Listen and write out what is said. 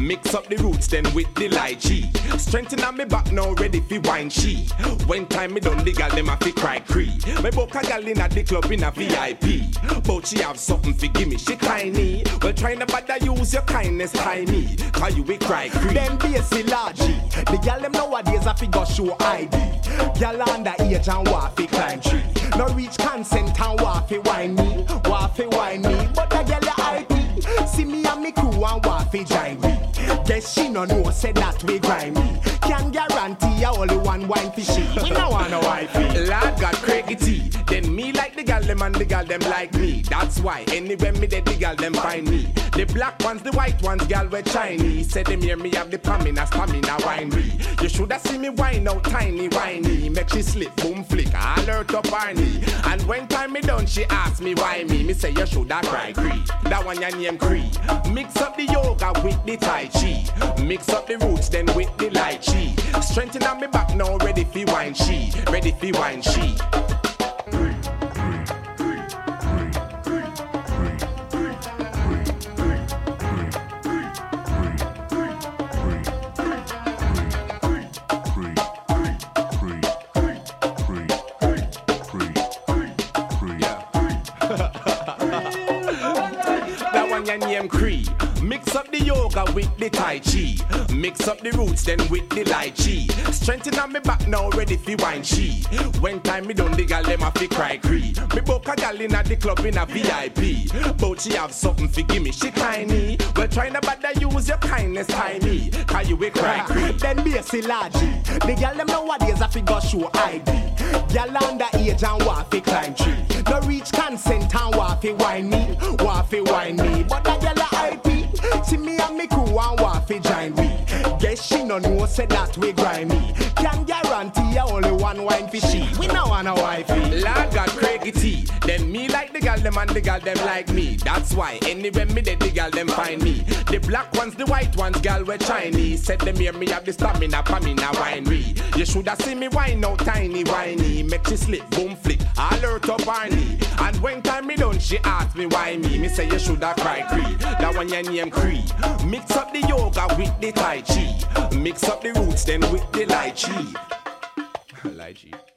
Mix up the roots then with the lychee. Strengthen on me back now ready fi wine she. When time me done the gal them a fi cry cree. Me book a gal in a the club in a VIP. But she have something fi gimme she tiny. Well try to bother use your kindness tiny. Cause you will cry cree. Then be a silaji. The gal them nowadays a fi go show ID. Gal under age and wa fi climb tree. No reach consent and wa fi wine me. Wa fi wine me. But the gal a IP. See me and me crew and wa fi join me. Guess she no know say that we grind me. Can guarantee ya only one wine for she. We no want no wifey. Lord got Craigie T. Then me like the gal them and the gal them like me. That's why anywhere me dead the gal them find me. The black ones, the white ones, gal were Chinese. Say them hear me have the stamina winery. You shoulda see me wine out tiny whiny. Make she slip, boom flick, alert up her knee. And when time me done, she ask me why me. Me say you shoulda cry Cree. That one your name Cree. Mix up the yoga with the tai chi. Mix up the roots then with the lychee. Strengthen on me back now, ready fi wine she. Ready fi wine she. That one your name Cree. Mix up the yoga with the tai chi. Mix up the roots then with the lychee. Strengthen on me back now, ready fi wine she. When time me done the gal them a fi cry cree. Me book a gal in a the club in a VIP. But she have something fi gimme she tiny. Well try to bother use your kindness tiny. Cause you will cry cree. Then be a silaji. The gal them nowadays a fi go show ID. Gal under age and wa fi climb tree. No reach consent and wa fi wine me. Wa fi wine me. But the gal a IP. See me and me crew and wa fi join me. Guess she no know say that we grind me. Can guarantee ya only one wine for she. We no want a wifey. Lord got Craigie T. Then me like the gal them and the gal them like me. That's why anywhere me dead the gal them find me. The black ones, the white ones, gal were Chinese. Said them hear me have the stamina winery. You shoulda see me wine out tiny whiny. Make she slip, boom flick, alert up her knee. And when time me done, she ask me why me. Me say you shoulda cry Cree. That one your name Cree. Mix up the yoga with the tai chi. Mix up the roots then with the lychee. Lychee.